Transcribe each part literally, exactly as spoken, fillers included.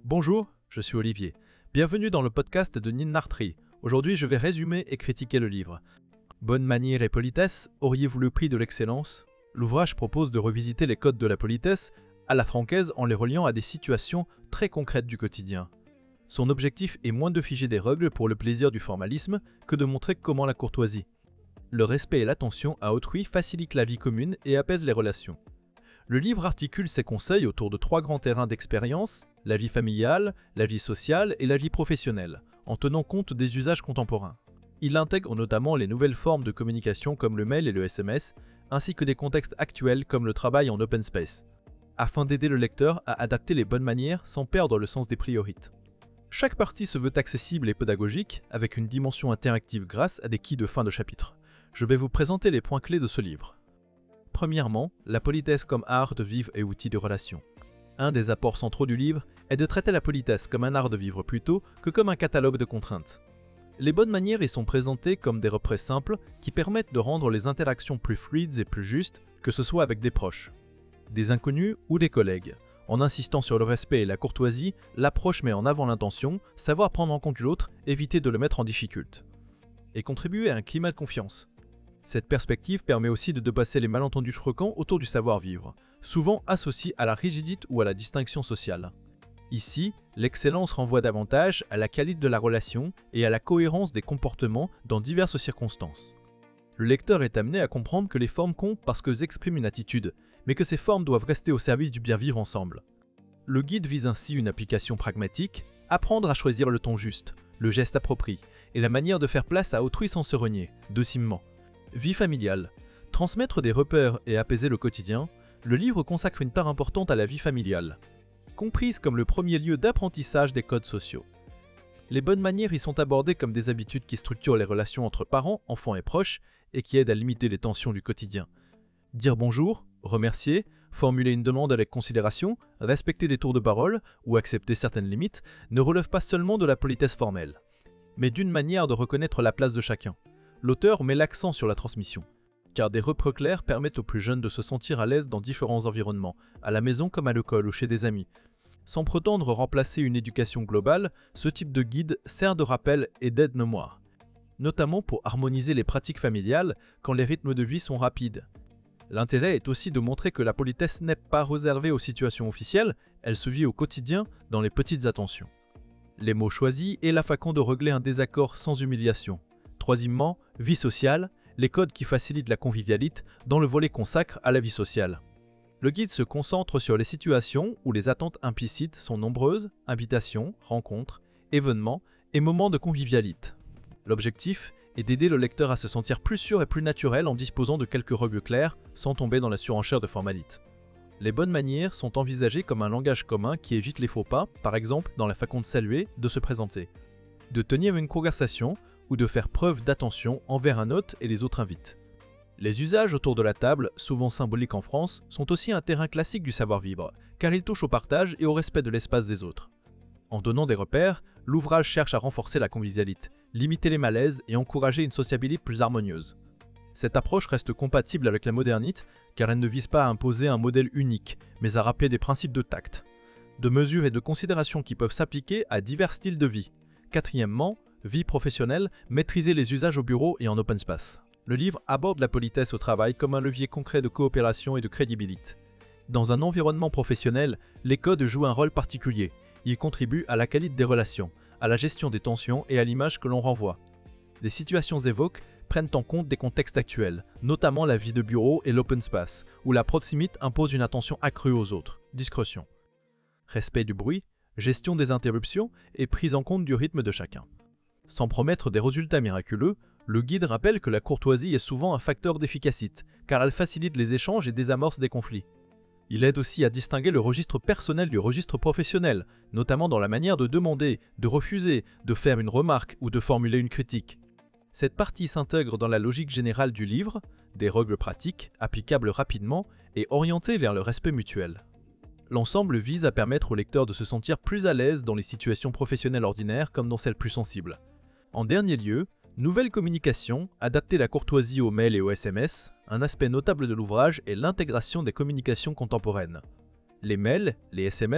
Bonjour, je suis Olivier. Bienvenue dans le podcast de Nin Nartri. Aujourd'hui, je vais résumer et critiquer le livre. Bonne manière et politesse, auriez-vous le prix de l'excellence? L'ouvrage propose de revisiter les codes de la politesse à la francaise en les reliant à des situations très concrètes du quotidien. Son objectif est moins de figer des règles pour le plaisir du formalisme que de montrer comment la courtoisie. Le respect et l'attention à autrui facilitent la vie commune et apaisent les relations. Le livre articule ses conseils autour de trois grands terrains d'expérience, la vie familiale, la vie sociale et la vie professionnelle, en tenant compte des usages contemporains. Il intègre notamment les nouvelles formes de communication comme le mail et le S M S, ainsi que des contextes actuels comme le travail en open space, afin d'aider le lecteur à adapter les bonnes manières sans perdre le sens des priorités. Chaque partie se veut accessible et pédagogique, avec une dimension interactive grâce à des quilles de fin de chapitre. Je vais vous présenter les points clés de ce livre. Premièrement, la politesse comme art de vivre et outil de relation. Un des apports centraux du livre est de traiter la politesse comme un art de vivre plutôt que comme un catalogue de contraintes. Les bonnes manières y sont présentées comme des repères simples qui permettent de rendre les interactions plus fluides et plus justes, que ce soit avec des proches, des inconnus ou des collègues. En insistant sur le respect et la courtoisie, l'approche met en avant l'intention, savoir prendre en compte l'autre, éviter de le mettre en difficulté. Et contribuer à un climat de confiance. Cette perspective permet aussi de dépasser les malentendus fréquents autour du savoir-vivre, souvent associés à la rigidité ou à la distinction sociale. Ici, l'excellence renvoie davantage à la qualité de la relation et à la cohérence des comportements dans diverses circonstances. Le lecteur est amené à comprendre que les formes comptent parce qu'elles expriment une attitude, mais que ces formes doivent rester au service du bien vivre ensemble. Le guide vise ainsi une application pragmatique, apprendre à choisir le ton juste, le geste approprié et la manière de faire place à autrui sans se renier, docillement. Vie familiale. Transmettre des repères et apaiser le quotidien, le livre consacre une part importante à la vie familiale, comprise comme le premier lieu d'apprentissage des codes sociaux. Les bonnes manières y sont abordées comme des habitudes qui structurent les relations entre parents, enfants et proches et qui aident à limiter les tensions du quotidien. Dire bonjour, remercier, formuler une demande avec considération, respecter des tours de parole ou accepter certaines limites ne relèvent pas seulement de la politesse formelle, mais d'une manière de reconnaître la place de chacun. L'auteur met l'accent sur la transmission, car des repères clairs permettent aux plus jeunes de se sentir à l'aise dans différents environnements, à la maison comme à l'école ou chez des amis. Sans prétendre remplacer une éducation globale, ce type de guide sert de rappel et d'aide-mémoire, notamment pour harmoniser les pratiques familiales quand les rythmes de vie sont rapides. L'intérêt est aussi de montrer que la politesse n'est pas réservée aux situations officielles, elle se vit au quotidien dans les petites attentions. Les mots choisis et la façon de régler un désaccord sans humiliation. Troisièmement, vie sociale, les codes qui facilitent la convivialité dans le volet consacre à la vie sociale. Le guide se concentre sur les situations où les attentes implicites sont nombreuses, invitations, rencontres, événements et moments de convivialité. L'objectif est d'aider le lecteur à se sentir plus sûr et plus naturel en disposant de quelques règles claires sans tomber dans la surenchère de formalités. Les bonnes manières sont envisagées comme un langage commun qui évite les faux pas, par exemple dans la façon de saluer, de se présenter, de tenir une conversation ou de faire preuve d'attention envers un hôte et les autres invités. Les usages autour de la table, souvent symboliques en France, sont aussi un terrain classique du savoir-vivre, car ils touchent au partage et au respect de l'espace des autres. En donnant des repères, l'ouvrage cherche à renforcer la convivialité, limiter les malaises et encourager une sociabilité plus harmonieuse. Cette approche reste compatible avec la modernité, car elle ne vise pas à imposer un modèle unique, mais à rappeler des principes de tact, de mesure et de considération qui peuvent s'appliquer à divers styles de vie. Quatrièmement, vie professionnelle, maîtriser les usages au bureau et en open space. Le livre aborde la politesse au travail comme un levier concret de coopération et de crédibilité. Dans un environnement professionnel, les codes jouent un rôle particulier. Ils contribuent à la qualité des relations, à la gestion des tensions et à l'image que l'on renvoie. Les situations évoquées prennent en compte des contextes actuels, notamment la vie de bureau et l'open space, où la proximité impose une attention accrue aux autres. Discrétion. Respect du bruit, gestion des interruptions et prise en compte du rythme de chacun. Sans promettre des résultats miraculeux, le guide rappelle que la courtoisie est souvent un facteur d'efficacité, car elle facilite les échanges et désamorce des conflits. Il aide aussi à distinguer le registre personnel du registre professionnel, notamment dans la manière de demander, de refuser, de faire une remarque ou de formuler une critique. Cette partie s'intègre dans la logique générale du livre, des règles pratiques, applicables rapidement et orientées vers le respect mutuel. L'ensemble vise à permettre au lecteur de se sentir plus à l'aise dans les situations professionnelles ordinaires comme dans celles plus sensibles. En dernier lieu, nouvelle communication, adapter la courtoisie aux mails et aux S M S, un aspect notable de l'ouvrage est l'intégration des communications contemporaines. Les mails, les S M S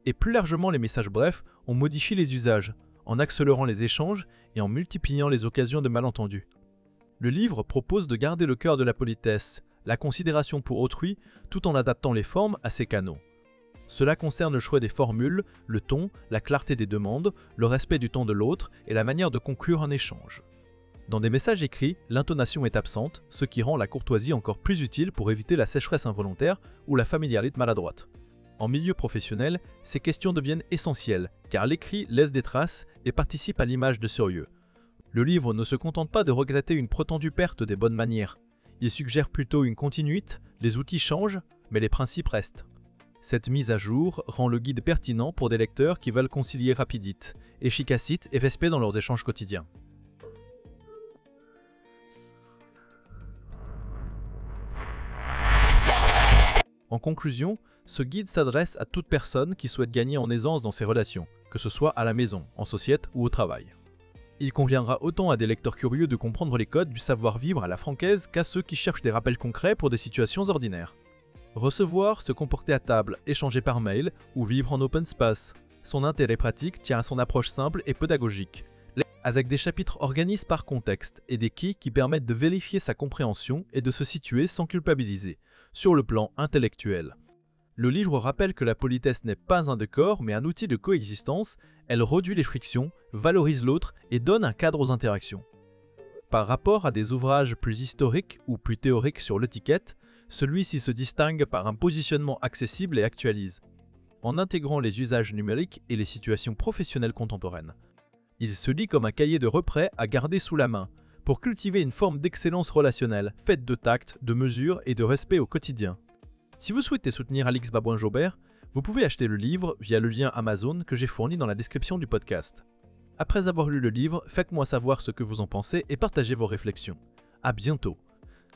et plus largement les messages brefs, on modifie les usages, en accélérant les échanges et en multipliant les occasions de malentendus. Le livre propose de garder le cœur de la politesse, la considération pour autrui, tout en adaptant les formes à ses canaux. Cela concerne le choix des formules, le ton, la clarté des demandes, le respect du temps de l'autre et la manière de conclure un échange. Dans des messages écrits, l'intonation est absente, ce qui rend la courtoisie encore plus utile pour éviter la sécheresse involontaire ou la familiarité maladroite. En milieu professionnel, ces questions deviennent essentielles, car l'écrit laisse des traces et participe à l'image de sérieux. Le livre ne se contente pas de regretter une prétendue perte des bonnes manières. Il suggère plutôt une continuité, les outils changent, mais les principes restent. Cette mise à jour rend le guide pertinent pour des lecteurs qui veulent concilier rapidité, efficacité et respect dans leurs échanges quotidiens. En conclusion, ce guide s'adresse à toute personne qui souhaite gagner en aisance dans ses relations, que ce soit à la maison, en société ou au travail. Il conviendra autant à des lecteurs curieux de comprendre les codes du savoir-vivre à la francaise qu'à ceux qui cherchent des rappels concrets pour des situations ordinaires. Recevoir, se comporter à table, échanger par mail ou vivre en open space. Son intérêt pratique tient à son approche simple et pédagogique, avec des chapitres organisés par contexte et des quilles qui permettent de vérifier sa compréhension et de se situer sans culpabiliser, sur le plan intellectuel. Le livre rappelle que la politesse n'est pas un décor mais un outil de coexistence, elle réduit les frictions, valorise l'autre et donne un cadre aux interactions. Par rapport à des ouvrages plus historiques ou plus théoriques sur l'étiquette, celui-ci se distingue par un positionnement accessible et actualise, en intégrant les usages numériques et les situations professionnelles contemporaines. Il se lit comme un cahier de reprêt à garder sous la main, pour cultiver une forme d'excellence relationnelle, faite de tact, de mesure et de respect au quotidien. Si vous souhaitez soutenir Alix Babouin-Jaubert, vous pouvez acheter le livre via le lien Amazon que j'ai fourni dans la description du podcast. Après avoir lu le livre, faites-moi savoir ce que vous en pensez et partagez vos réflexions. À bientôt!